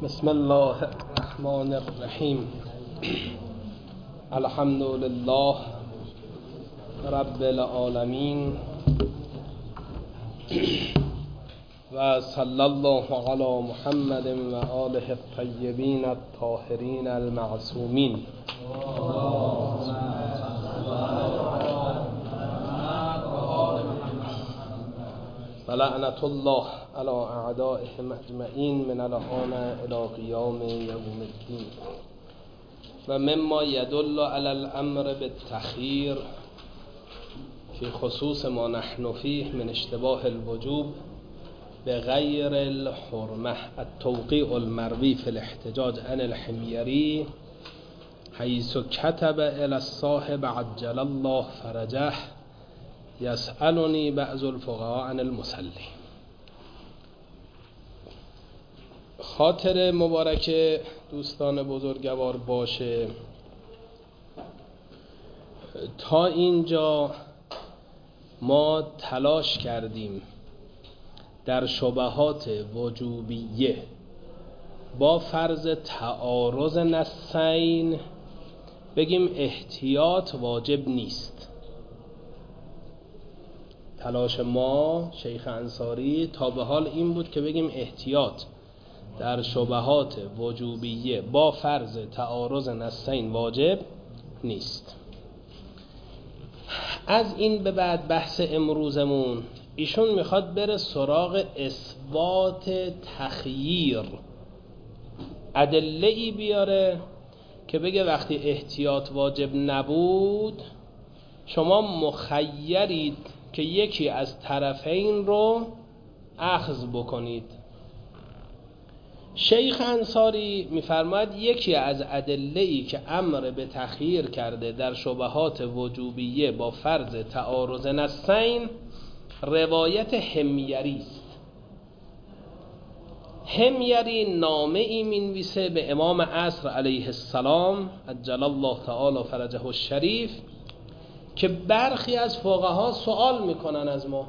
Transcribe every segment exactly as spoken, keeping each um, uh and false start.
بسم الله الرحمن الرحیم. الحمد لله رب العالمین و صلی الله علی محمد و آله الطیبین الطاهرین المعصومین. و لعنت الله علی اعدائهم اجمعین من الآن الی قیام یوم الدین. و مما یدل علی الامر بالتخییر فی خصوص ما نحن فیه من اشتباه الوجوب بغیر الحرمه التوقیع المروی فی الاحتجاج عن الحمیری حیث کتب الی الصاحب عجل الله فرجه یسألنی بعض الفقهاء عن المصلی. خاطر مبارک دوستان بزرگوار باشه. تا اینجا ما تلاش کردیم در شبهات وجوبیه با فرض تعارض نصین بگیم احتیاط واجب نیست. تلاش ما شیخ انصاری تا به حال این بود که بگیم احتیاط در شبهات وجوبیه با فرض تعارض نصین واجب نیست. از این به بعد بحث امروزمون ایشون میخواد بره سراغ اثبات تخییر، ادله‌ای بیاره که بگه وقتی احتیاط واجب نبود شما مخیرید که یکی از طرفین رو اخذ بکنید. شیخ انصاری میفرماید یکی از ادله‌ای که امر به تخییر کرده در شبهات وجوبیه با فرض تعارض نصین روایت حمیری است. حمیری نامه ای مینویسه به امام عصر علیه السلام عجل الله تعالی فرجه الشریف که برخی از فقها سوال میکنن از ما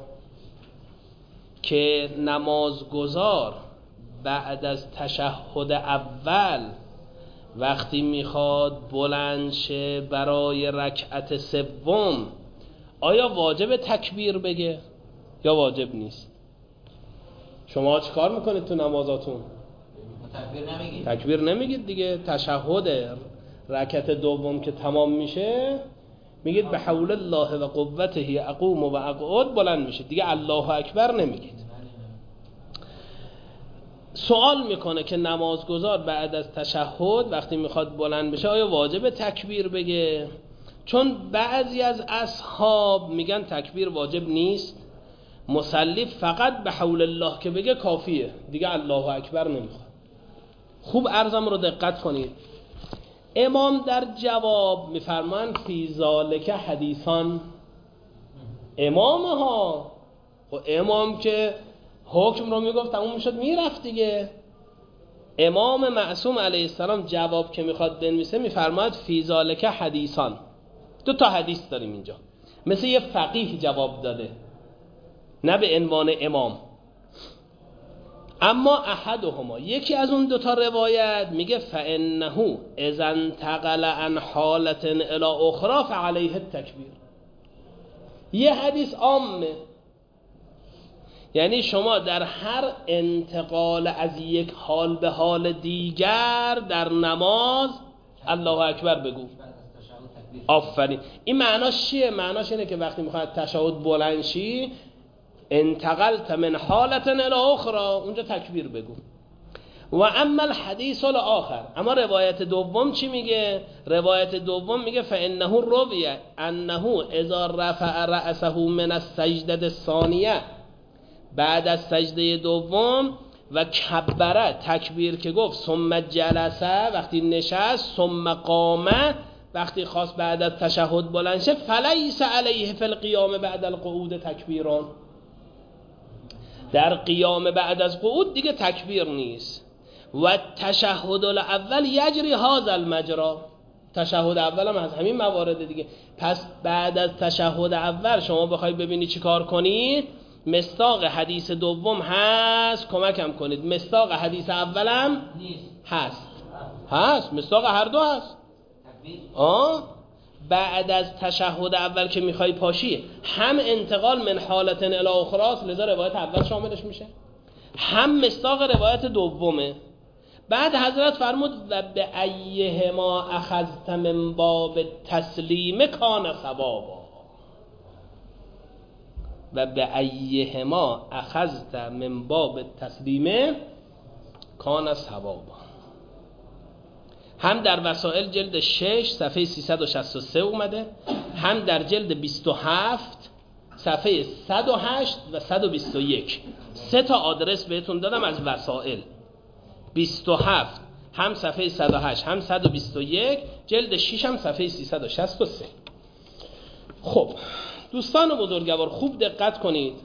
که نمازگزار بعد از تشهد اول وقتی میخواد بلند شه برای رکعت سوم آیا واجب تکبیر بگه یا واجب نیست؟ شما چیکار میکنید تو نمازاتون؟ تکبیر نمیگید. تکبیر نمیگید دیگه. تشهد رکعت دوم که تمام میشه میگید به حول الله و قوته اقوم و اقعد، بلند میشه دیگه، الله اکبر نمیگید. سوال میکنه که نمازگزار بعد از تشهد وقتی میخواد بلند بشه آیا واجب تکبیر بگه؟ چون بعضی از اصحاب میگن تکبیر واجب نیست، مصلی فقط به حول الله که بگه کافیه دیگه، الله اکبر نمیخواد. خوب عرضم رو دقت کنید. امام در جواب میفرمان فی ذالک حدیثان. امام ها و امام که حکم رو میگفت تموم شد میرفت دیگه. امام معصوم علیه السلام جواب که میخواد بنویسه میفرماید فی ذالک حدیثان. دو تا حدیث داریم اینجا، مثل یه فقیه جواب داده نه به عنوان امام. اما احدهما، یکی از اون دوتا روایت میگه فانه اذا انتقل عن حالة الى اخرى فعليه التکبیر. یه حدیث عامه، یعنی شما در هر انتقال از یک حال به حال دیگر در نماز الله اکبر بگو. آفرین. این معناش چیه؟ معناش اینه که وقتی میخواد تشهد بلند شی انتقلت من حالة الى اخرى اونجا تکبیر بگو. و اما الحدیث الاخر، اما روایت دوم چی میگه؟ روایت دوم میگه فانه روی انه اذا رفع رأسه من السجده الثانیه، بعد از سجده دوم و کبره تکبیر که گفت ثم جلسه وقتی نشست ثم قامه وقتی خواست بعد از تشهد بلند شه فلیس علیه فی القیام بعد القعود تکبیران، در قیام بعد از قعود دیگه تکبیر نیست. و تشهد الاول یجری هذا المجرا، تشهد اول هم از همین موارد دیگه. پس بعد از تشهد اول شما بخوای ببینی چی کار کنی مصداق حدیث دوم هست، کمکم کنید، مصداق حدیث اولم نیست. هست هست مصداق هر دو هست. آه بعد از تشهد اول که میخوای پاشی، هم انتقال من حالت الی اخراست، لذا روایت اول شاملش میشه، هم مصداق روایت دومه. بعد حضرت فرمود و به ایهما اخذت من باب تسلیم کان ثوابا، و به ایهما اخذت من باب تسلیم کان ثوابا. هم در وسائل جلد شش صفحه سیصد و شصت و سه اومده، هم در جلد بیست و هفت صفحه صد و هشت و صد و بیست و یک. سه تا آدرس بهتون دادم از وسائل. بیست و هفت هم صفحه صد و هشت هم صد و بیست و یک، جلد شش هم صفحه سیصد و شصت و سه. خب دوستان بزرگوار خوب دقت کنید.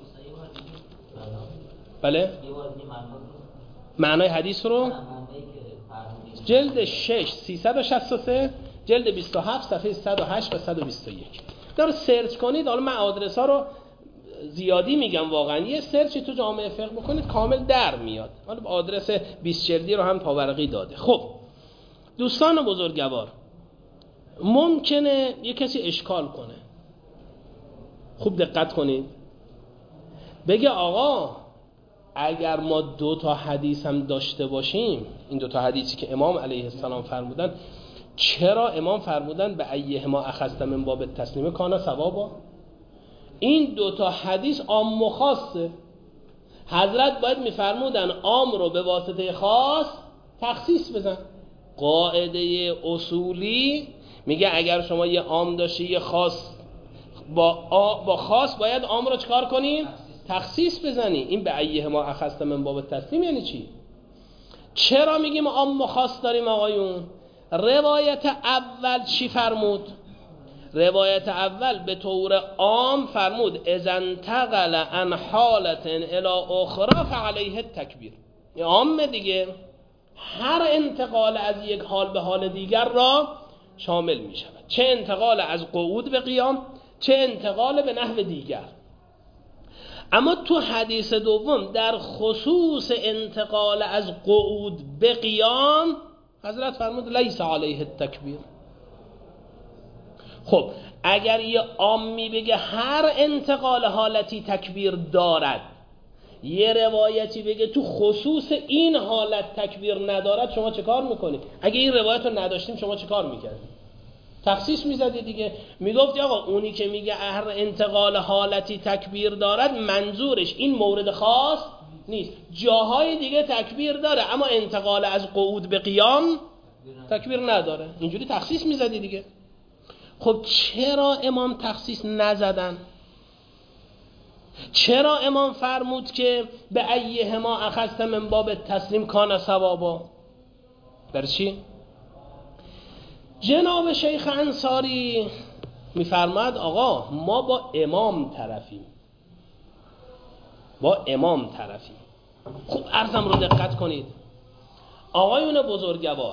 بله معنای حدیث رو جلد شش سیصد و شصت و سه، جلد بیست و هفت صفحه صد و هشت و صد و بیست و یک. داره سرچ کنید. حالا من آدرس ها رو زیادی میگم، واقعا یه سرچی تو جامعه فقه بکنید کامل در میاد. حالا آدرس بیست جلدی رو هم پاورقی داده. خب دوستان بزرگوار، ممکنه یه کسی اشکال کنه، خوب دقت کنید، بگه آقا اگر ما دو تا حدیث هم داشته باشیم، این دو تا حدیثی که امام علیه السلام فرمودن، چرا امام فرمودن به ایهما اخذت من باب تسلیم کان ثوابا؟ این دو تا حدیث عام و خاصه. حضرت باید میفرمودن عام رو به واسطه خاص تخصیص بزن. قاعده اصولی میگه اگر شما یه عام داشتی یه خاص با با خاص، باید عام رو چکار کنیم؟ تخصیص بزنی. این به ایهما اخذت من باب تسلیم یعنی چی؟ چرا میگیم عام و خاص داریم آقایون؟ روایت اول چی فرمود؟ روایت اول به طور عام فرمود اذا انتقل عن حالت الى اخرى فعليه التکبیر. این عام دیگه، هر انتقال از یک حال به حال دیگر را شامل می شود، چه انتقال از قعود به قیام، چه انتقال به نحو دیگر. اما تو حدیث دوم در خصوص انتقال از قعود به قیام حضرت فرمود لیس علیه التکبیر. خب اگر یه عامی بگه هر انتقال حالتی تکبیر دارد، یه روایتی بگه تو خصوص این حالت تکبیر ندارد، شما چه کار میکنید؟ اگه این روایت رو نداشتیم شما چه کار میکردید؟ تخصیص میزدی دیگه. میگفتی آقا اونی که میگه هر انتقال حالتی تکبیر دارد، منظورش این مورد خاص نیست، جاهای دیگه تکبیر داره اما انتقال از قعود به قیام تکبیر نداره. اینجوری تخصیص میزدی دیگه. خب چرا امام تخصیص نزدن؟ چرا امام فرمود که به ایهما اخذت من باب تسلیم کان ثوابا؟ برای چی؟ جناب شیخ انصاری میفرماد آقا ما با امام طرفیم، با امام طرفیم. خوب عرضم رو دقت کنید آقایون بزرگوار،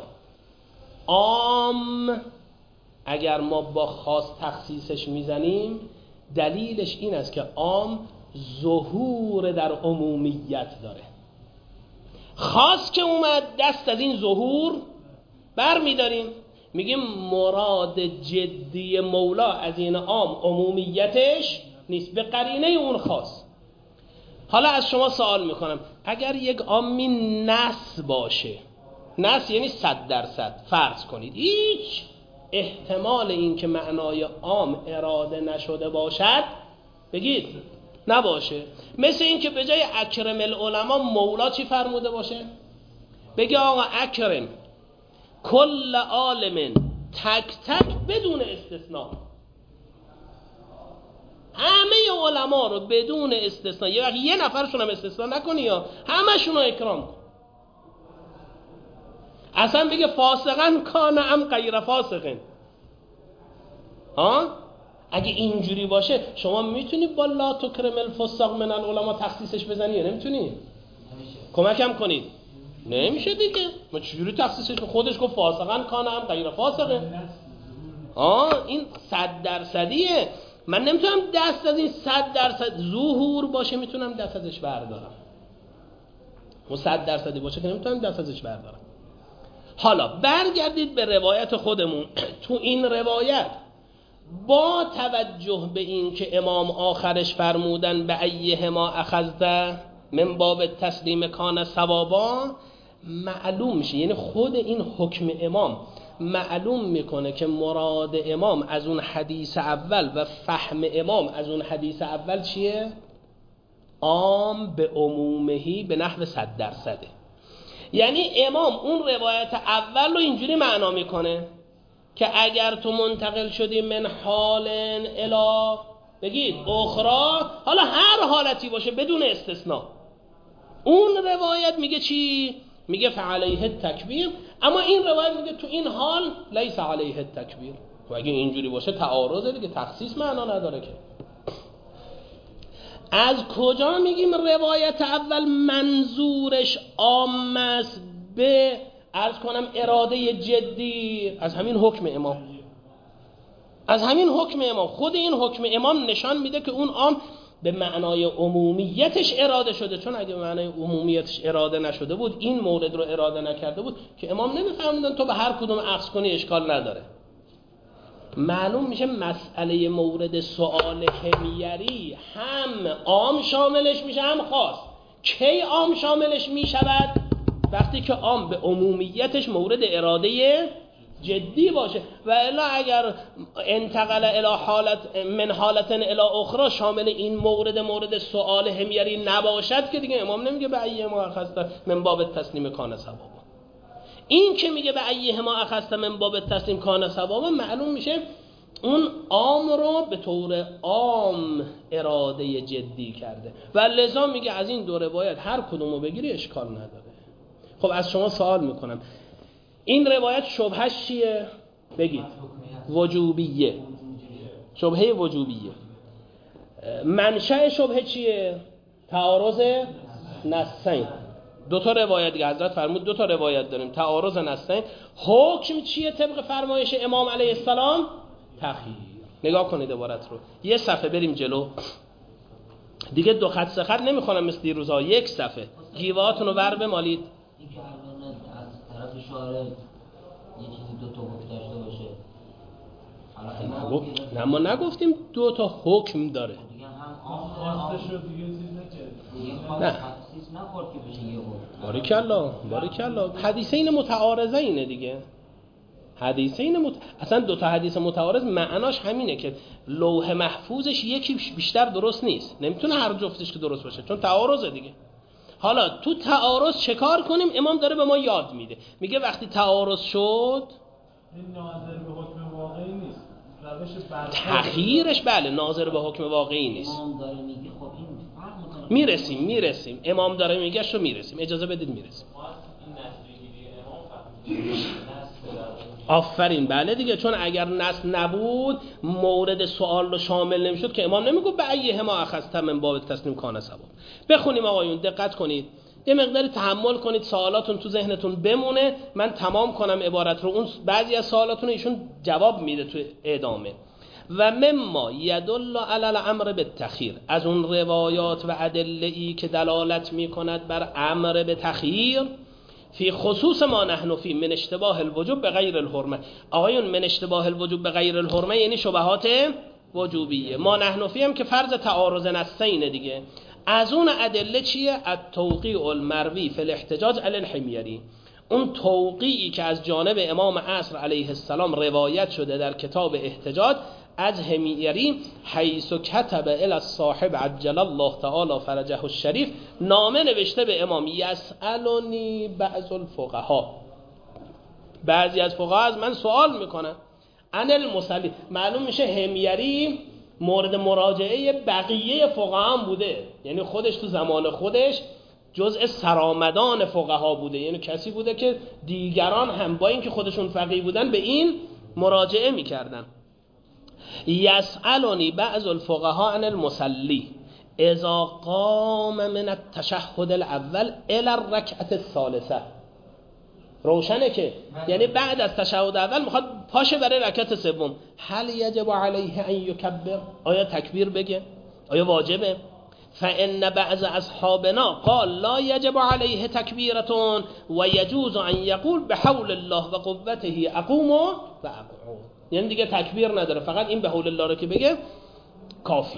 عام اگر ما با خاص تخصیصش میزنیم، دلیلش این است که عام ظهور در عمومیت داره. خاص که اومد دست از این ظهور بر میداریم، میگیم مراد جدی مولا از این عام عمومیتش نیست، به قرینه اون خاص. حالا از شما سوال میکنم، اگر یک عامی نص باشه، نص یعنی صد درصد، فرض کنید هیچ احتمال این که معنای عام اراده نشده باشد بگید نباشه، مثل این که به جای اکرم العلماء مولا چی فرموده باشه؟ بگه آقا اکرم کل عالم تک تک بدون استثناء، همه علما رو بدون استثناء، یه وقت یه نفرشون هم استثناء نکنی یا همشون رو اکرام کن. اصلا بگه فاسقن کان ام غیر فاسقن. ها؟ اگه اینجوری باشه شما میتونی با لا تکرم الفساق من العلماء تخصیصش بزنی یا نمیتونی؟ کمکم کنید. نمیشه دیگه. ما چجوری تخصیصش؟ خودش گفت فاسقن کان ام غیر فاسقن. آه این صد درصدیه. من نمیتونم دست از این صد درصد ظهور باشه میتونم دست ازش بردارم، و صد درصدی باشه که نمیتونم دست ازش بردارم. حالا برگردید به روایت خودمون. تو این روایت با توجه به این که امام آخرش فرمودن به ایهما اخذت من باب تسلیم کان ثوابا، معلوم میشه، یعنی خود این حکم امام معلوم میکنه که مراد امام از اون حدیث اول و فهم امام از اون حدیث اول چیه؟ عام به عمومهی به نحو صد درصده. یعنی امام اون روایت اول رو اینجوری معنا میکنه که اگر تو منتقل شدی من حال الی بگید اخرى، حالا هر حالتی باشه بدون استثناء، اون روایت میگه چی؟ میگه فعلیه التکبیر. اما این روایت میگه تو این حال لیس علیه التکبیر. و اگه اینجوری باشه تعارضه دیگه، تخصیص معنا نداره که. از کجا میگیم روایت اول منظورش عام است به عرض کنم اراده جدی؟ از همین حکم امام، از همین حکم امام. خود این حکم امام نشان میده که اون عام به معنای عمومیتش اراده شده، چون اگه به معنای عمومیتش اراده نشده بود، این مورد رو اراده نکرده بود که امام نمیفهمیدن تو به هر کدوم عکس کنی اشکال نداره. معلوم میشه مسئله مورد سؤال حمیری هم عام شاملش میشه هم خاص. کی عام شاملش میشود؟ وقتی که عام به عمومیتش مورد اراده جدی باشه. و الا اگر انتقل الی حالت من حالت الی اخرى شامل این مورد مورد سؤال حمیری نباشد که دیگه امام نمیگه به ایهما اخذت من باب تسلیم کان ثوابا. این که میگه به ایهما اخذت من باب تسلیم کان ثوابا، معلوم میشه اون عام رو به طور عام اراده جدی کرده و لذا میگه از این دو روایت هر کدومو بگیری اشکال نداره. خب از شما سوال میکنم، این روایت شبهش چیه؟ بگید. وجوبیه، شبهه وجوبیه. منشأ شبهه چیه؟ تعارض نصین. دو تا روایت دیگه حضرت فرمود، دو تا روایت داریم، تعارض نصین. حکم چیه طبق فرمایش امام علیه السلام؟ تخییر. نگاه کنید عبارت رو، یه صفحه بریم جلو دیگه، دو خط سه خط نمیخونم مثل دیروزا، یک صفحه گیواتون رو بر بمالید. این که از طرف شارع یه چیزی دو تا حکم داشته باشه. نه ما نگفتیم دو تا حکم داره. دیگه هم خواسته شد دیگه چیز نکرد. نه تخصیص نخورد که بشه یه حکم. باریکالله باریکالله. حدیثین متعارضه اینه دیگه. حدیثین مت... اصلا دو تا حدیث متعارض معناش همینه که لوح محفوظش یکی بیشتر درست نیست، نمیتونه هر جفتش که درست باشه چون تعارضه دیگه. حالا تو تعارض چه کار کنیم؟ امام داره به ما یاد میده، میگه وقتی تعارض شد این ناظر به حکم واقعی نیست، روش تخییرش بله ناظر به حکم واقعی نیست. امام داره میگه خب این فرق میکنه. میرسیم میرسیم امام داره میگه شو میرسیم، اجازه بدید میرسیم. آفرین بله دیگه، چون اگر نص نبود مورد سوال رو شامل نمیشد که امام نمیگو به ایهما اخذت من باب تسلیم کان ثواب. بخونیم آقایون، دقت کنید، یه مقداری تحمل کنید، سوالاتون تو ذهنتون بمونه، من تمام کنم عبارت رو. اون بعضی از سوالاتون ایشون جواب میده تو ادامه. و مما یدل علی الامر بالتخییر، از اون روایات و ادله‌ای که دلالت میکند بر امر به تخییر، فی خصوص ما نحن فی من اشتباه الوجوب به غیر الحرمه. آقایون من اشتباه الوجوب به غیر الحرمه یعنی شبهات وجوبیه. ما نحن فی هم که فرض تعارض نصین دیگه. از اون ادله چیه؟ التوقیع المروی فی الاحتجاج علی الحمیری، اون توقیعی که از جانب امام عصر علیه السلام روایت شده در کتاب احتجاج از حمیری، حیث کتب الی الصاحب عجل الله تعالی فرجه الشریف، نامه نوشته به امام، یسألنی بعض الفقها، بعضی از فقها از من سوال میکنن، عن المصلی. معلوم میشه حمیری مورد مراجعه بقیه فقها هم بوده، یعنی خودش تو زمان خودش جزء سرآمدان فقها بوده، یعنی کسی بوده که دیگران هم با اینکه خودشون فقیه بودن به این مراجعه میکردن. یسألنی بعض الفقهاء عن المصلی اذا قام من التشهد الاول الى الرکعه الثالثه. روشنه که یعنی بعد از تشهد اول میخواد پاشه برای رکعت سوم. هل یجب علیه ان یکبر؟ آیا تکبیر بگه؟ آیا واجبه؟ فان بعض اصحابنا قال لا یجب علیه تکبیرتون و یجوز ان یقول بحول الله و قوته اقوم و اقعد. یعنی دیگه تکبیر نداره، فقط این بحول الله رو که بگه کافیه.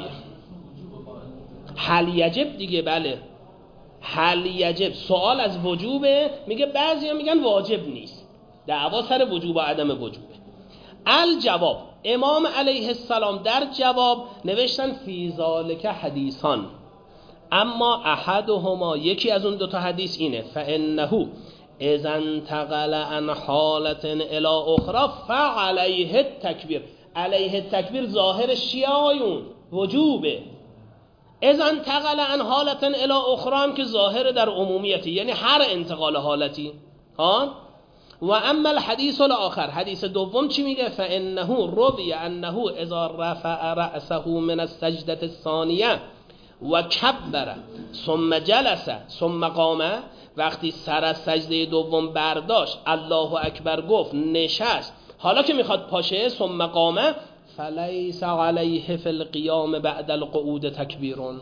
هل یجب دیگه، بله هل یجب سوال از وجوبه، میگه بعضیا میگن واجب نیست، دعوا سر وجوب و عدم وجوبه. الجواب، امام علیه السلام در جواب نوشتن فی ذالک حدیثان، اما احدهما یکی از اون دوتا حدیث اینه فانه اذا انتقل عن حالت الى اخرى فعليه التکبیر. علیه التکبیر ظاهرش چیه آیون؟ وجوبه. اذا انتقل عن حالت الى اخرى هم که ظاهر در عمومیتی، یعنی هر انتقال حالتی ها. و اما الحدیث الاخر، حدیث دوم چی میگه؟ فانه روی انه اذا رفع رأسه من السجدة الثانیه و کبر ثم جلس ثم قام، وقتی سر از سجده دوم برداشت الله اکبر گفت نشست، حالا که میخواد پاشه ثم قام فلیس علیه فی القیام بعد القعود تکبیرون.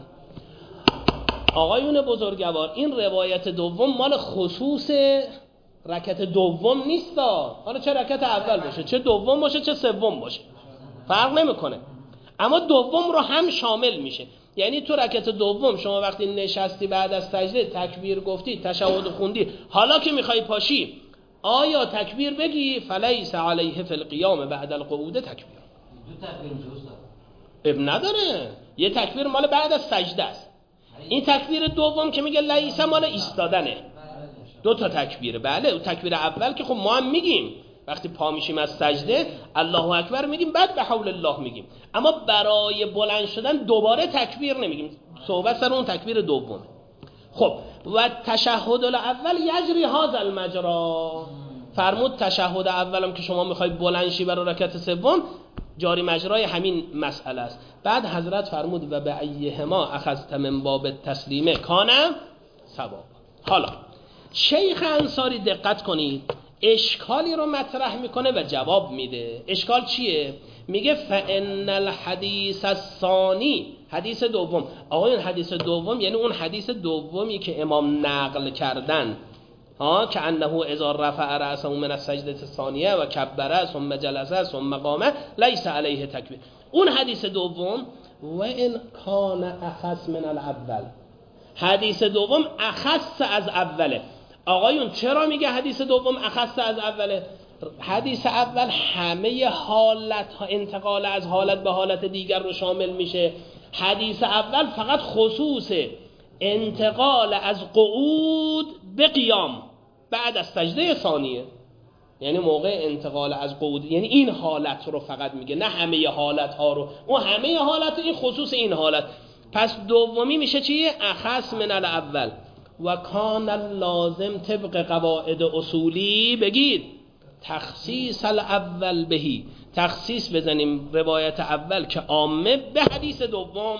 آقایون بزرگوار، این روایت دوم مال خصوص رکعت دوم نیست، حالا چه رکعت اول باشه چه دوم باشه چه سوم باشه فرق نمیکنه، اما دوم رو هم شامل میشه. یعنی تو رکعت دوم شما وقتی نشستی بعد از سجده تکبیر گفتی، تشهد خوندی، حالا که میخوای پاشی آیا تکبیر بگی؟ فلیس علیه فی القیام بعد القعود تکبیر. دو تکبیر میشه اب نداره، یه تکبیر مال بعد از سجده است، این تکبیر دوم که میگه لیس مال ایستادنه. دو تا تکبیره، بله. اون تکبیر اول که خب ما هم میگیم وقتی پا میشیم از سجده الله اکبر میگیم، بعد به حول الله میگیم، اما برای بلند شدن دوباره تکبیر نمیگیم، صحبت سر اون تکبیر دومه. خب و تشهد الاول یجری هذا المجرا، فرمود تشهد اولم که شما میخوای بلند شی برای رکعت سوم جاری مجرای همین مسئله است. بعد حضرت فرمود و به ایهما اخذت من باب التسلیم کان ثواب. حالا شیخ انصاری دقت کنید، اشکالی رو مطرح میکنه و جواب میده. اشکال چیه؟ میگه فان الحدیث الثانی، حدیث دوم. آقا این حدیث دوم یعنی اون حدیث دومی که امام نقل کردن ها که انه اذا رفع رأسه من السجده الثانیه و کبر ثم جلس ثم قام لیس علیه تکبیر. اون حدیث دوم و ان کان اخص من الاول، حدیث دوم اخص از اوله. آقایون چرا میگه حدیث دوم اخص از اوله؟ حدیث اول همه حالت ها، انتقال از حالت به حالت دیگر رو شامل میشه. حدیث اول فقط خصوص انتقال از قعود به قیام بعد از سجده ثانیه، یعنی موقع انتقال از قعود، یعنی این حالت رو فقط میگه، نه همه حالت ها رو. اون همه حالت، این خصوص این حالت. پس دومی میشه چیه؟ اخص من الاول. و کان لازم طبق قواعد اصولی بگید تخصیص الاول بهی، تخصیص بزنیم روایت اول که عامه به حدیث دوم،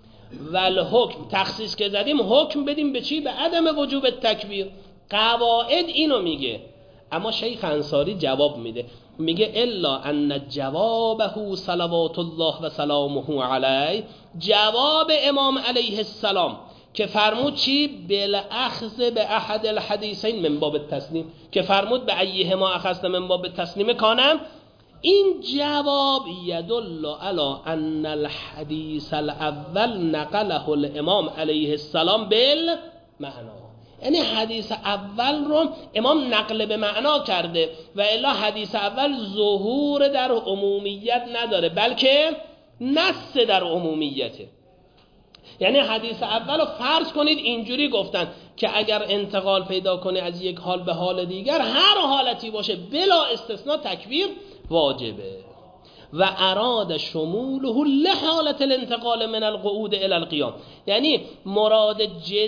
و الحکم تخصیص که زدیم حکم بدیم به چی؟ به عدم وجوب تکبیر. قواعد اینو میگه، اما شیخ انصاری جواب میده، میگه الا ان جوابه صلوات الله و سلامه علیه، جواب امام علیه السلام که فرمود چی؟ بالاخذ به احد الحدیثین من باب التسلیم، که فرمود به ایهما اخذت من باب التسلیم کانم، این جواب یدل علی ان الحدیث الاول نقله الامام علیه السلام بالمعنا، یعنی حدیث اول رو امام نقل به معنا کرده و الا حدیث اول ظهور در عمومیت نداره بلکه نص در عمومیته. یعنی حدیث اول رو فرض کنید اینجوری گفتن که اگر انتقال پیدا کنه از یک حال به حال دیگر، هر حالتی باشه بلا استثناء تکبیر واجبه. و اراد شموله لحالت الانتقال من القعود الى القیام، یعنی مراد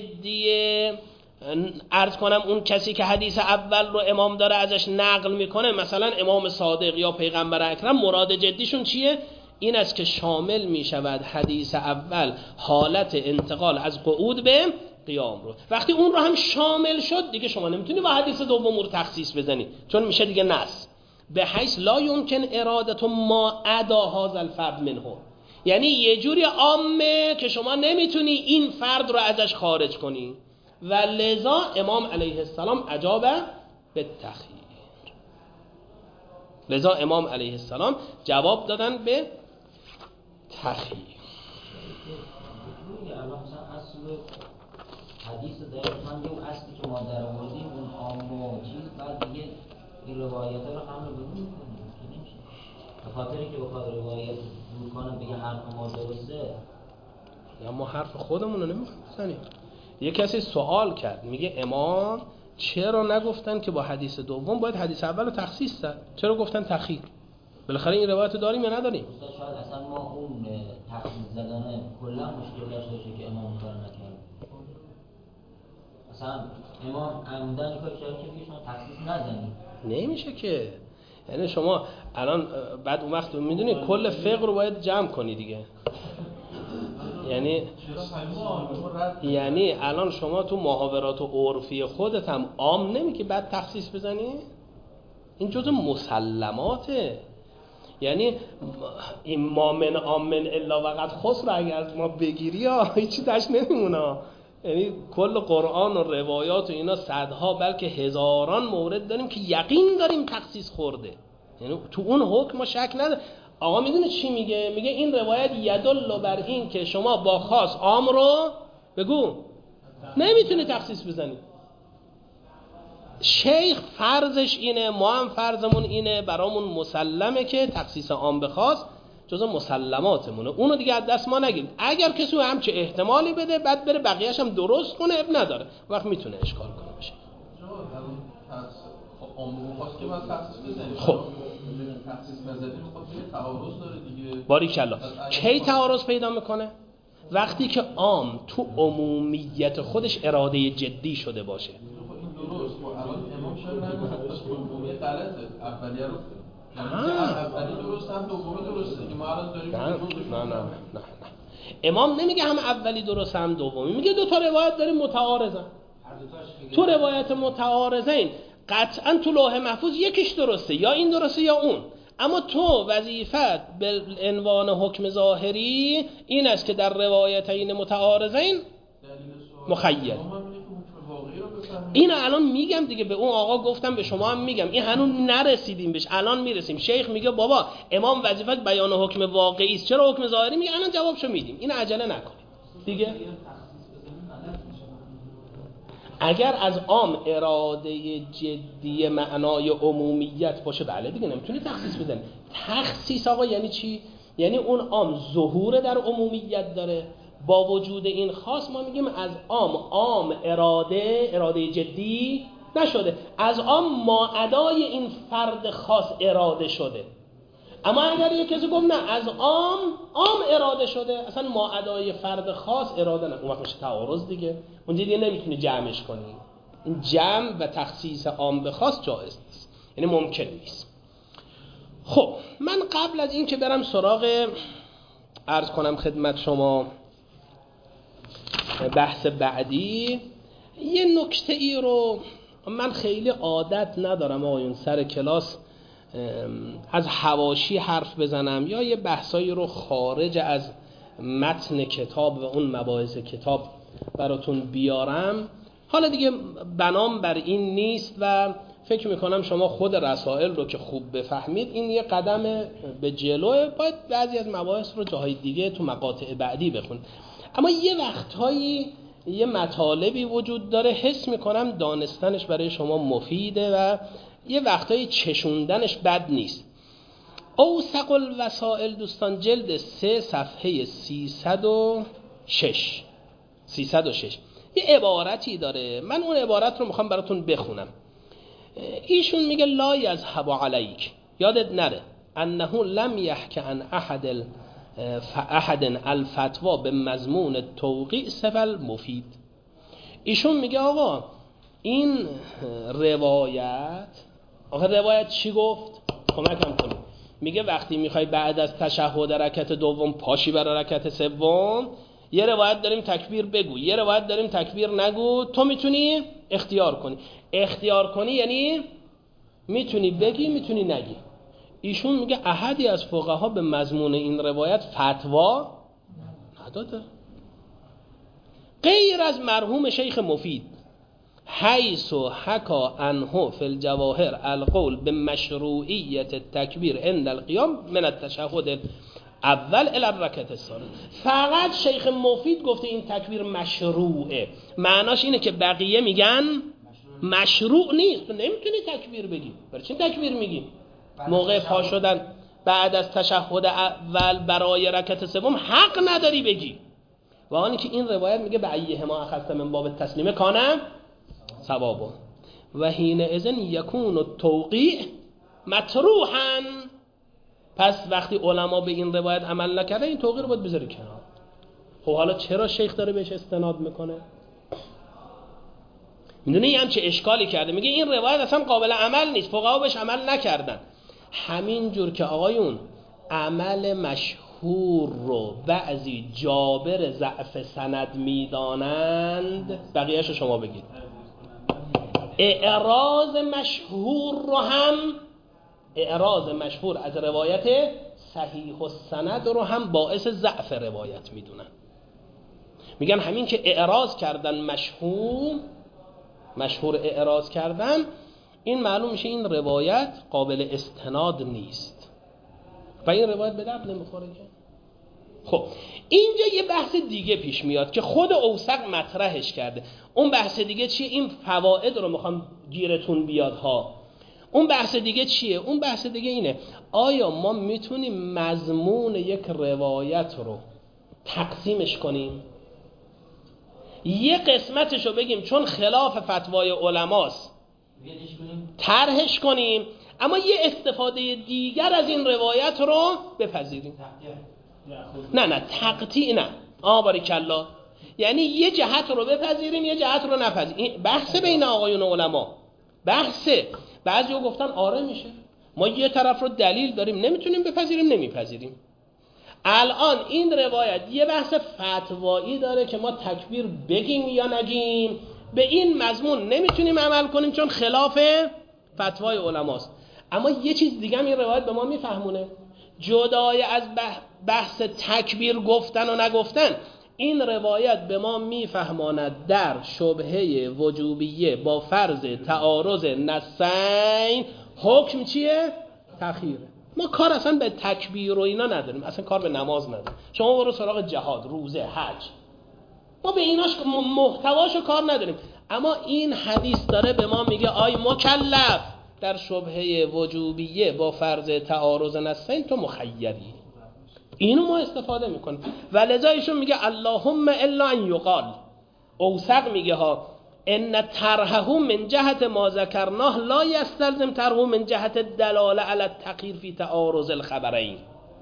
جدیه عرض کنم اون کسی که حدیث اول رو امام داره ازش نقل میکنه، مثلا امام صادق یا پیغمبر اکرم، مراد جدیشون چیه؟ این است که شامل می شود حدیث اول حالت انتقال از قعود به قیام رو. وقتی اون رو هم شامل شد دیگه شما نمیتونی با حدیث دوم رو تخصیص بزنی، چون میشه دیگه نص. به حیث لا یمکن ارادت ما عدا هذا الفرد منه، یعنی یه جوری عامه که شما نمیتونی این فرد رو ازش خارج کنی. و لذا امام علیه السلام اجاب به تخییر، لذا امام علیه السلام جواب دادن به تخییر. الان مثلا اصل حدیث داره هم یه اصلی که ما در آوردیم اون عام و چیز، بعد دیگه این روایت ها رو حمل بدون میکنیم که نمیشه، به خاطر اینکه بخواد روایت دور کنه بگه حرف ما درسته. یا ما حرف خودمون رو نمیخوایم بزنیم. یه کسی سوال کرد میگه امام چرا نگفتن که با حدیث دوم باید حدیث اول رو تخصیص داد، چرا گفتن تخییر؟ بالاخره این روایت داریم یا نداریم؟ استاد شاید اصلا ما اون تخصیص زدن کلا مشکل داشته باشه که امام کار نکرد. مثلا امام عمدن کار کرد که شما تخصیص نزنید. نمیشه که، یعنی شما الان بعد اون وقت میدونی کل فقه رو باید جمع کنی دیگه. یعنی یعنی الان شما تو محاورات و عرفی خودت هم عام نمیگی بعد تخصیص بزنی؟ این جزء مسلماته. یعنی این ما من آمن الا وقت خسر رو اگه از ما بگیری ها هیچی داشت نمیمونه. یعنی کل قرآن و روایات و اینا صدها بلکه هزاران مورد داریم که یقین داریم تخصیص خورده، یعنی تو اون حکم ما شک نداره. آقا میدونه چی میگه؟ میگه این روایت یدل بر این که شما با خاص عام رو بگو نمیتونی تخصیص بزنی. شیخ فرضش اینه، ما هم فرضمون اینه، برامون مسلمه که تخصیص عام به خاص جزء مسلماتمونه، اونو دیگه از دست ما نگیرید. اگر کسی هم چه احتمالی بده بعد بره بقیه‌اش هم درست کنه اب نداره، وقت میتونه اشکال کنه بشه. عموم خاص که باید تخصیص بزنید. خب تخصیص بزنید خب تعارض داره دیگه. باریکلا. کی تعارض پیدا میکنه؟ وقتی که عام تو عمومیت خودش اراده جدی شده باشه. این درست. خب الان امام شاید نگفت عمومی غلطه، اولیه رو اولی درسته هم دومی درسته که ما الان داریم. نه نه نه نه امام نمیگه هم اولی درسته هم دومی، میگه دو تا روایت داریم متعارضن. تو روایت متعارضین قطعا تو لوح محفوظ یکیش درسته، یا این درسته یا اون، اما تو وظیفت به عنوان حکم ظاهری این است که در روایتین متعارضین مخیر. این الان میگم دیگه، به اون آقا گفتم به شما هم میگم، این هنوز نرسیدیم بهش، الان میرسیم. شیخ میگه بابا امام وظیفت بیان حکم واقعی است، چرا حکم ظاهری؟ میگه الان جوابشو میدیم، این عجله نکنید دیگه. اگر از عام اراده جدی معنای عمومیت باشه بله دیگه نمیتونی تخصیص بزنی. تخصیص آقا یعنی چی؟ یعنی اون عام ظهور در عمومیت داره، با وجود این خاص ما میگیم از عام عام اراده اراده جدی نشده، از عام ماعدای این فرد خاص اراده شده. اما اگر یک کسی گفت نه از عام عام اراده شده، اصلا ماعدای فرد خاص اراده نه، اون وقت میشه تعارض دیگه، اونجا دیگه نمیتونی جمعش کنی. این جمع و تخصیص عام به خاص جایز نیست، یعنی ممکن نیست. خب من قبل از این که برم سراغ عرض کنم خدمت شما بحث بعدی، یه نکته ای رو من خیلی عادت ندارم آقایون سر کلاس از حواشی حرف بزنم یا یه بحثایی رو خارج از متن کتاب و اون مباحث کتاب براتون بیارم. حالا دیگه بنام بر این نیست و فکر میکنم شما خود رسائل رو که خوب بفهمید این یه قدم به جلوه، باید بعضی از مباحث رو جاهای دیگه تو مقاطع بعدی بخونید. اما یه وقتهایی یه مطالبی وجود داره حس میکنم دانستنش برای شما مفیده و یه وقتایی چشوندنش بد نیست. اوثق الوسائل دوستان جلد سه صفحه سیصد و شش سیصد و شش یه عبارتی داره، من اون عبارت رو میخوام براتون بخونم. ایشون میگه لا یذهب علیک، یادت نره انه لم یحک عن احد احد الفتوا به مضمون توقیع سفل مفید. ایشون میگه آقا این روایت، آقا روایت چی گفت؟ کمکم کنید. میگه وقتی میخوای بعد از تشهد رکعت دوم پاشی برای رکعت سوم، یه روایت داریم تکبیر بگو، یه روایت داریم تکبیر نگو، تو میتونی اختیار کنی. اختیار کنی یعنی میتونی بگی میتونی نگی. ایشون میگه احدی از فقها به مضمون این روایت فتوا نداده غیر از مرحوم شیخ مفید، حیث حکا عنه فی الجواهر القول به مشروعیت التکبیر عند القیام من التشهد اول الی الرکعة الثانیه. فقط شیخ مفید گفته این تکبیر مشروعه. معناش اینه که بقیه میگن مشروع نیست، تو نمیتونی تکبیر بگی. برای چی تکبیر میگی؟ موقع پا شدن بعد از تشهد اول برای رکعت سوم حق نداری بگی. و آنی که این روایت میگه به ایهما اخذت من باب التسلیم کانه ثوابا و حین اذن یکون التوقیع مطروحا. پس وقتی علما به این روایت عمل نکرده این توقیع رو باید بذاری کنار. خب حالا چرا شیخ داره بهش استناد میکنه؟ میدونه یه همچه اشکالی کرده، میگه این روایت اصلا قابل عمل نیست، فقها بهش عمل نکردن. همین جور که آقایون عمل مشهور رو بعضی جابر ضعف سند میدانند، بقیه‌شو شما بگید. اعراض مشهور رو هم، اعراض مشهور از روایت صحیح السند رو هم باعث ضعف روایت میدونن. میگن همین که اعراض کردن مشهور مشهور اعراض کردن، این معلوم میشه این روایت قابل استناد نیست و این روایت به درد نمیخوره. خب اینجا یه بحث دیگه پیش میاد که خود اوثق مطرحش کرده. اون بحث دیگه چیه؟ این فواید رو میخوام گیرتون بیاد ها. اون بحث دیگه چیه؟ اون بحث دیگه اینه آیا ما میتونیم مضمون یک روایت رو تقسیمش کنیم؟ یه قسمتش رو بگیم چون خلاف فتوای علماست طرحش کنیم، اما یه استفاده دیگر از این روایت رو بپذیریم. نه نه تقطیع نه. آه باریکالله. یعنی یه جهت رو بپذیریم یه جهت رو نپذیریم. بحث بین آقایون علما بحثه. بعضی‌ها گفتن آره میشه، ما یه طرف رو دلیل داریم نمیتونیم بپذیریم نمیپذیریم. الان این روایت یه بحث فتوایی داره که ما تکبیر بگیم یا نگیم، به این مضمون نمیتونیم عمل کنیم چون خلاف فتوای علماست. اما یه چیز دیگه هم این روایت به ما میفهمونه، جدای از بحث تکبیر گفتن و نگفتن، این روایت به ما میفهماند در شبهه وجوبیه با فرض تعارض نصین حکم چیه؟ تأخیره. ما کار اصلا به تکبیر و اینا نداریم، اصلا کار به نماز نداریم. شما برو سراغ جهاد، روزه، حج، ما به ایناش محتواشو کار نداریم. اما این حدیث داره به ما میگه آی مکلف در شبهه وجوبیه با فرض تعارض نصین تو مخیری. اینو ما استفاده میکنیم و لذا ایشون میگه اللهم الا ان یقال. اوثق میگه ها ان طرحه من جهت ما ذکرناه لا یستلزم طرحه من جهت دلاله علی التغییر فی تعارض الخبرین.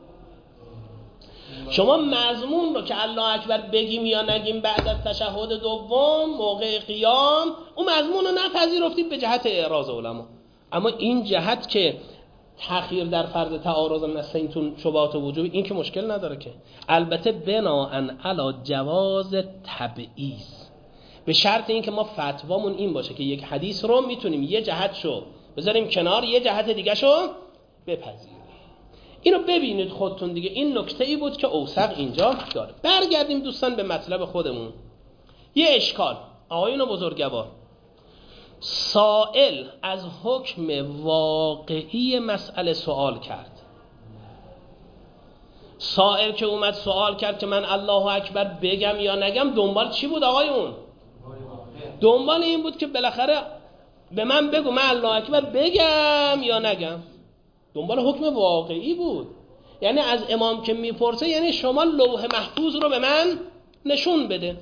شما مضمون رو که الله اکبر بگیم یا نگیم بعد از تشهد دوم موقع قیام، اون مضمون رو نپذیرفتید به جهت اعراض علما. اما این جهت که تأخیر در فرض تعارض نصین تو شبهات وجوبی، این که مشکل نداره که، البته بناءً علی جواز تبعیض، به شرط این که ما فتوامون این باشه که یک حدیث رو میتونیم یه جهتشو بذاریم کنار یه جهت دیگه شو بپذیریم. اینو ببینید خودتون دیگه. این نکته ای بود که اوثق اینجا داره. برگردیم دوستان به مطلب خودمون. یه اشکال آقایون بزرگوار، سائل از حکم واقعی مسئله سوال کرد. سائل که اومد سوال کرد که من الله اکبر بگم یا نگم، دنبال چی بود آقایون؟ دنبال این بود که بالاخره به من بگو من الله اکبر بگم یا نگم. دنبال حکم واقعی بود. یعنی از امام که میپرسه یعنی شما لوح محفوظ رو به من نشون بده.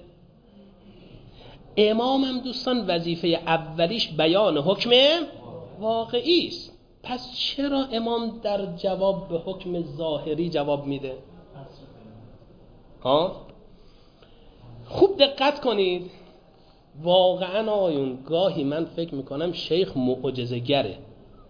امامم دوستان وظیفه اولیش بیان حکم واقعی است. پس چرا امام در جواب به حکم ظاهری جواب میده؟ ها؟ خوب دقت کنید. واقعا آقایون گاهی من فکر میکنم شیخ معجزه‌گره.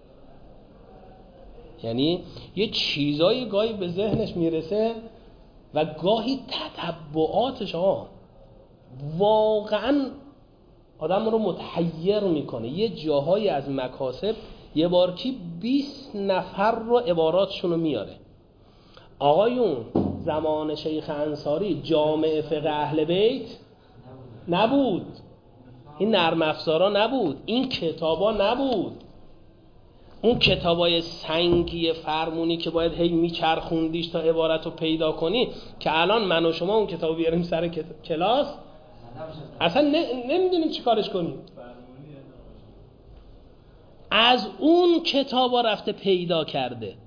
یعنی یه چیزایی گاهی به ذهنش میرسه و گاهی تتبعاتش ها واقعا آدم رو متحیر میکنه. یه جاهایی از مکاسب یه بار کی بیست نفر رو عباراتشون رو میاره. آقایون زمان شیخ انصاری جامع فقه اهل بیت نبود، این نرم افزارا نبود، این کتابا نبود، اون کتابای سنگی فرمونی که باید هی میچرخوندیش تا عبارت رو پیدا کنی، که الان من و شما اون کتاب بیاریم سر کلاس اصلا نمیدونیم چی کارش کنیم. از اون کتابا رفته پیدا کرده.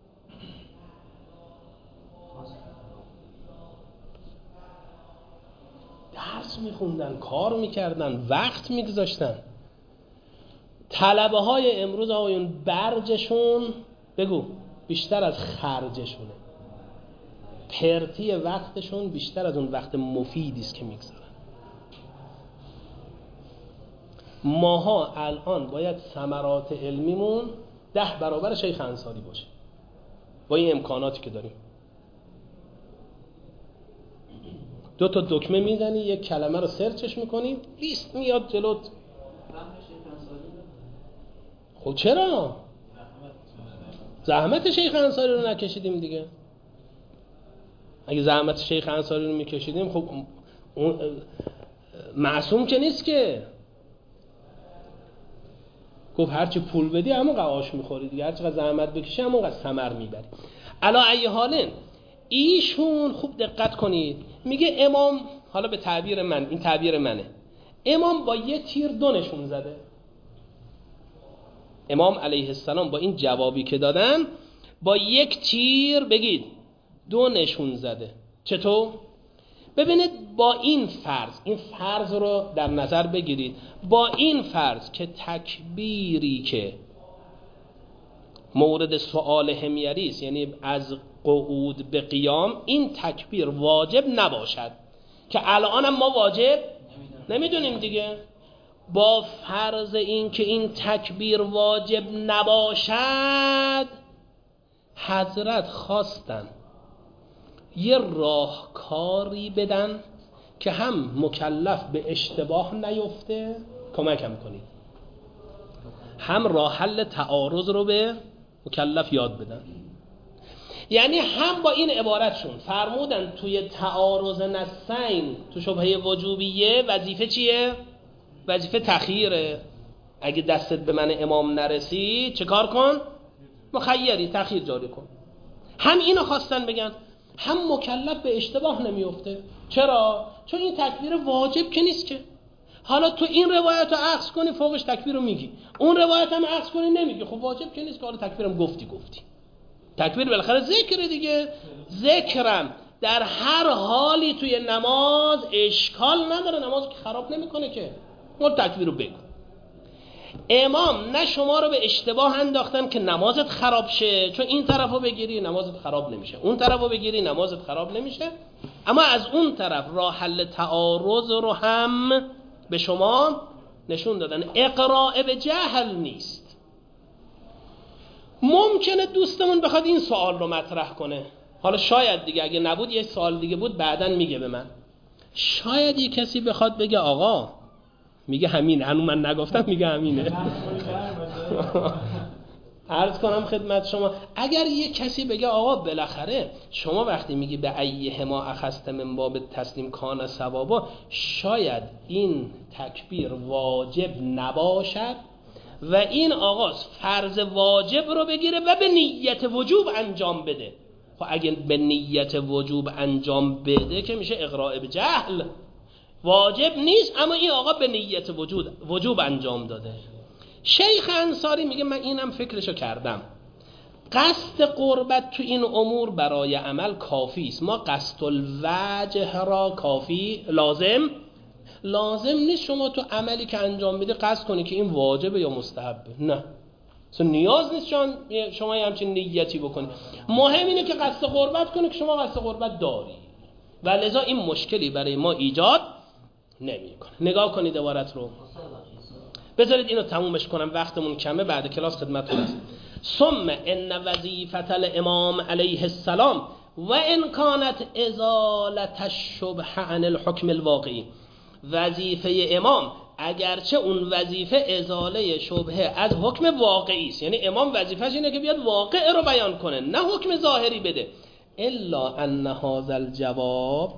درس میخوندن، کار میکردن، وقت میگذاشتن. طلبه های امروز آقایون برجشون بگو بیشتر از خرجشونه، پرتی وقتشون بیشتر از اون وقت مفیدی است که میگذارن. ماها الان باید ثمرات علمیمون ده برابر شیخ انصاری باشه با این امکاناتی که داریم. دو تا دکمه میزنی، یک کلمه رو سرچش میکنی، لیست میاد جلوت. خب چرا؟ زحمت شیخ انصاری رو نکشیدیم دیگه. اگه زحمت شیخ انصاری رو میکشیدیم خب اون معصوم که نیست که. گفت هرچی پول بدی همون قواش میخوری دیگه، هرچی زحمت بکشی همون قدر ثمر میبری. علا ای حالن ایشون خوب دقت کنید میگه امام، حالا به تعبیر من، این تعبیر منه، امام با یه تیر دو نشون زده. امام علیه السلام با این جوابی که دادن با یک تیر بگید دو نشون زده. چطور؟ ببینید با این فرض، این فرض رو در نظر بگیرید، با این فرض که تکبیری که مورد سؤال همیری است، یعنی از قعود به قیام، این تکبیر واجب نباشد، که الان ما واجب نمیدونیم دیگه. با فرض این که این تکبیر واجب نباشد، حضرت خواستن یه راهکاری بدن که هم مکلف به اشتباه نیفته، کمکم کنید، هم راه حل تعارض رو به مکلف یاد بدن. یعنی هم با این عبارتشون فرمودن توی تعارض نصین، تو شبهه وجوبیه وظیفه چیه؟ وظیفه تخییره. اگه دستت به من امام نرسید چه کار کن؟ مخیری، تخییر جاری کن. هم اینو خواستن بگن، هم مکلف به اشتباه نمیفته. چرا؟ چون این تکبیر واجب که نیست که. حالا تو این روایت رو عکس کنی فوقش تکبیر رو میگی، اون روایت هم عکس کنی نمیگی، خب واجب که نیست که. حالا تکبیرم گفتی گفتی تکبیر بالاخره ذکر دیگه. ذکرم در هر حالی توی نماز اشکال نداره، نماز که خراب نمیکنه که. اون تکبیر رو بگو. امام نه شما رو به اشتباه انداختن که نمازت خراب شه، چون این طرفو بگیری نمازت خراب نمیشه، اون طرفو بگیری نمازت خراب نمیشه، اما از اون طرف راه حل تعارض رو هم به شما نشون دادن. اقراء به جهل نیست. ممکنه دوستمون بخواد این سوال رو مطرح کنه، حالا شاید دیگه اگه نبود یه سوال دیگه بود بعدن میگه به من، شاید یه کسی بخواد بگه آقا میگه همین، هنو من نگفتم میگه همینه. عرض کنم خدمت شما، اگر یه کسی بگه آقا بالاخره شما وقتی میگی به ایه ما اخذت من باب تسلیم کان ثوابا، شاید این تکبیر واجب نباشد و این آقا فرض واجب رو بگیره و به نیت وجوب انجام بده. خب اگه به نیت وجوب انجام بده که میشه اقراء به جهل، واجب نیست اما این آقا به نیت وجود وجوب انجام داده. شیخ انصاری میگه من اینم فکرشو کردم، قصد قربت تو این امور برای عمل کافی است. ما قصد الوجه را کافی لازم لازم نیست شما تو عملی که انجام میده قصد کنی که این واجبه یا مستحبه، نه اصلا نیاز نیست شما شما همچین نیتی بکنی. مهم اینه که قصد قربت کنی که شما قصد قربت داری و لذا این مشکلی برای ما ایجاد نمیکنه. نگاه کنید عبارت رو، بذارید اینو تمومش کنم، وقتمون کمه، بعد کلاس خدمتتون هست. ثم ان وظیفه الامام علیه السلام و ان کانت ازالت الشبه عن الحکم الواقعی، وظیفه امام اگرچه اون وظیفه ازاله شبهه از حکم واقعی است، یعنی امام وظیفه‌ش اینه که بیاد واقع رو بیان کنه نه حکم ظاهری بده، الا ان هذا الجواب،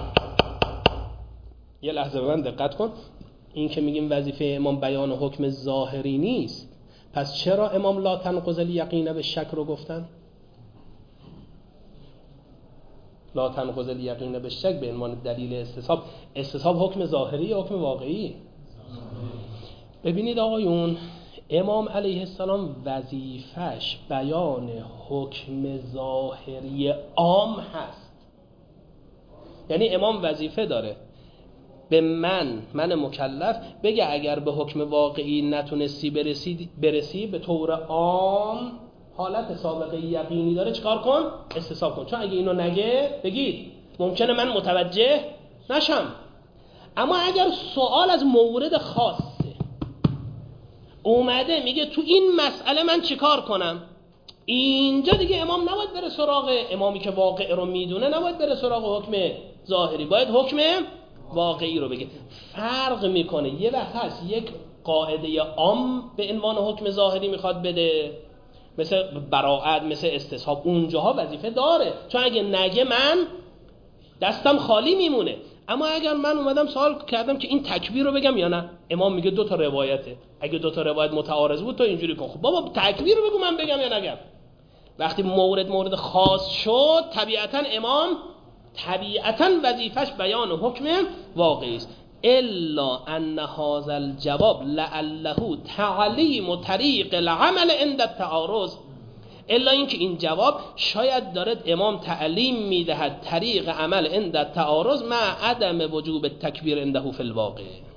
یه لحظه به من دقت کن، این که میگیم وظیفه امام بیان حکم ظاهری نیست، پس چرا امام لا تنقض الیقین بالشک رو گفتن؟ لا تنقض الیقین بالشک به عنوان دلیل استصحاب. استصحاب حکم ظاهری یا حکم واقعی؟ ببینید آقایون، امام علیه السلام وظیفش بیان حکم ظاهری عام هست. یعنی امام وظیفه داره به من من مکلف بگه اگر به حکم واقعی نتونستی برسی برسی به طور عام حالت سابقه یقینی داره چیکار کن؟ استصحاب کن. چون اگه اینو نگه بگید ممکنه من متوجه نشم. اما اگر سوال از مورد خاصه اومده میگه تو این مسئله من چیکار کنم، اینجا دیگه امام نباید بره سراغ، امامی که واقع رو میدونه نباید بره سراغ حکم ظاهری، باید حکم واقعی رو بگه. فرق میکنه، یه وقت هست یک قاعده عام به عنوان حکم ظاهری میخواد بده، مثل براءت، مثل استصحاب، اونجاها وظیفه داره، چون اگه نگه من دستم خالی میمونه. اما اگر من اومدم سوال کردم که این تکبیر رو بگم یا نه، امام میگه دو تا روایته، اگه دو تا روایت متعارض بود تو اینجوری کن. خب بابا تکبیر رو بگو من بگم یا نگم. وقتی مورد مورد خاص شد طبیعتا امام طبیعتا وظیفش بیان حکم واقعی است. الا ان هذا الجواب لعله تعلیم طریق العمل عند التعارض، الا اینکه این جواب شاید دارد امام تعلیم میدهد طریق عمل عند التعارض مع عدم وجوب التکبیر عنده فی الواقع.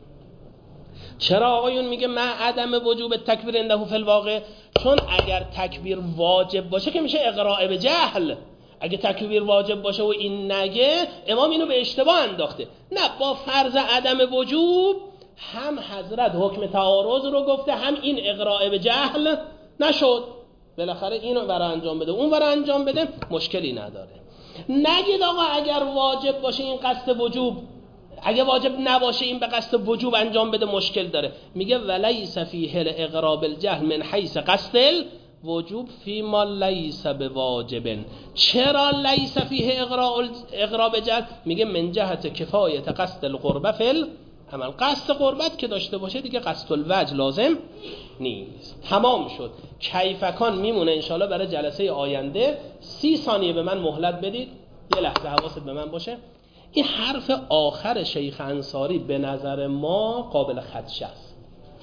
چرا آقایون میگه مع عدم وجوب التکبیر عنده فی الواقع؟ چون اگر تکبیر واجب باشه که میشه اقراء به جهل. اگه تکبیر واجب باشه و این نگه، امام اینو به اشتباه انداخته. نه، با فرض عدم وجوب هم حضرت حکم تعارض رو گفته، هم این اقراء به جهل نشد. بالاخره اینو برای انجام بده اون برای انجام بده، مشکلی نداره. نگید آقا اگر واجب باشه این قصد وجوب، اگه واجب نباشه این به قصد وجوب انجام بده، مشکل داره. میگه ولیس فیه الاقراء بالجهل من حیث قصد وجوب فیما لیس بواجب. چرا لیس فیه اقراء بالجهل؟ میگه من جهت کفایت قصد القربه فی العمل. قصد قربت که داشته باشه دیگه قصد الوجه لازم نیست. تمام شد. کیفکان میمونه انشالله برای جلسه آینده. سی ثانیه به من مهلت بدید، یه لحظه حواست به من باشه. این حرف آخر شیخ انصاری به نظر ما قابل خدشه است.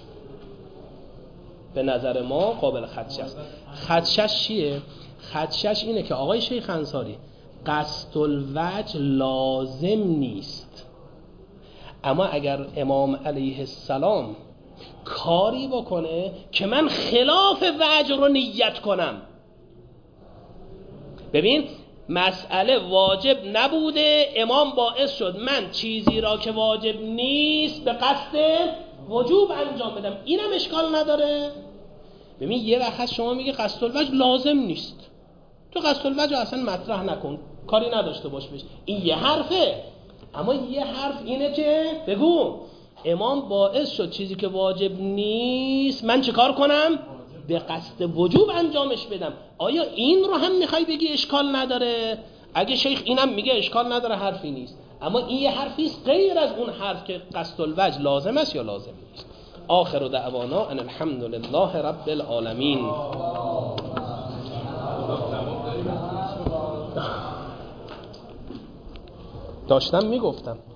به نظر ما قابل خدشه است. خدشش چیه؟ خدشش اینه که آقای شیخ انصاری قصد الوجه لازم نیست، اما اگر امام علیه السلام کاری بکنه که من خلاف وجه رو نیت کنم، ببین مسئله واجب نبوده، امام باعث شد من چیزی را که واجب نیست به قصد وجوب انجام بدم، اینم اشکال نداره. ببین یه وقت شما میگه قصد الوجه لازم نیست، تو قصد الوجه اصلا مطرح نکن، کاری نداشته باش بش. این یه حرفه. اما یه حرف اینه که بگو امام باعث شد چیزی که واجب نیست من چه کار کنم؟ به قصد وجوب انجامش بدم. آیا این رو هم میخوای بگی اشکال نداره؟ اگه شیخ اینم میگه اشکال نداره، حرفی نیست. اما این یه حرفی است غیر از اون حرف که قصد الوجه لازم است یا لازم نیست. آخر دعوانا ان الحمد لله رب العالمین. داشتم میگفتم